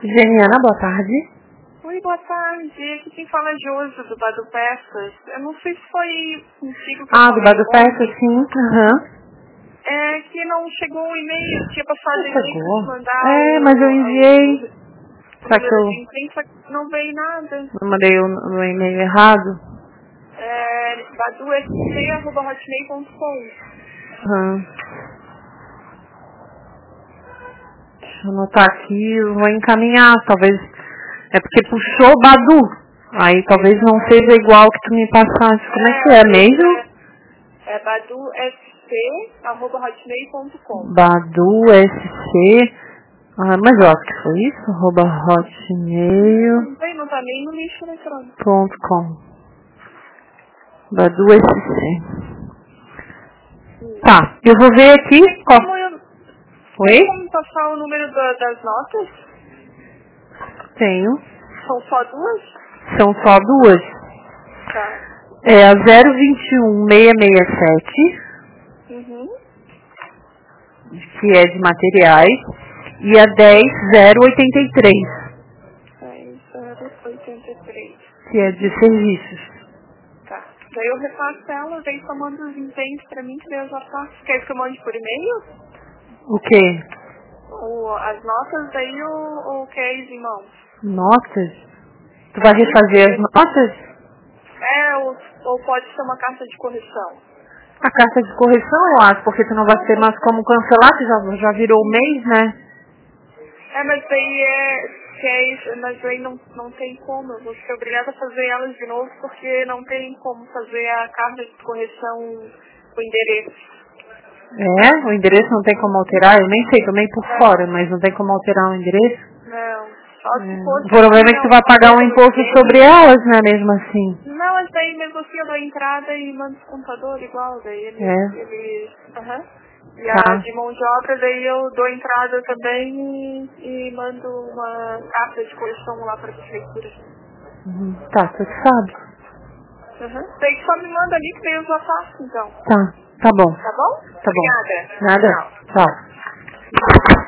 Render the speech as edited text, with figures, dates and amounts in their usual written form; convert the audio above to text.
Geniana, boa tarde. Oi, boa tarde. Aqui quem fala é Josi, do Badu Peças. Eu não sei se foi consigo que eu Do Badu Peças, sim. É que não chegou o e-mail, tinha passado o e-mail pra te mandar. Mas eu enviei. Só que eu Só que não veio nada. eu mandei o e-mail errado. badusc@hotmail.com. Deixa eu anotar aqui, eu vou encaminhar, talvez. É porque puxou o Badu. Aí talvez não seja igual que tu me passaste. Como é que é mesmo? É badusc@hotmail.com. BaduSC. Mas eu acho que foi isso, @hotmail.com. Não tá nem no lixo eletrônico. BaduSC. Tá, eu vou ver aqui. Tem como passar o número das notas? Tenho. São só duas? São só duas. Tá. É a 021667, que é de materiais, e a 10083, 10083, que é de serviços. Tá. Daí eu repasso ela, daí só manda os ententes pra mim, que daí eu já faço. Quer que eu mande por e-mail? O quê? As notas, daí o case em mãos. Notas? Tu vai refazer as notas? Ou pode ser uma carta de correção. A carta de correção, eu acho, porque tu não vai ter mais como cancelar, que já virou o mês, né? Mas daí mas daí não tem como. Eu vou ser obrigada a fazer elas de novo, porque não tem como fazer a carta de correção com endereço. O endereço não tem como alterar? Eu nem sei, tomei por fora, mas não tem como alterar o endereço? Não. Só se fosse O problema é que tu vai pagar um imposto sobre elas, né, mesmo assim. Não, mas daí negocia a entrada e manda o computador igual, daí ele E a de mão de obra, daí eu dou entrada também e mando uma carta de correção lá para a prefeitura. Tá, você sabe. Daí só me manda ali que daí eu já faço, então. Tá bom. Tá bom? Tá bom. Obrigada. Nada. Tchau.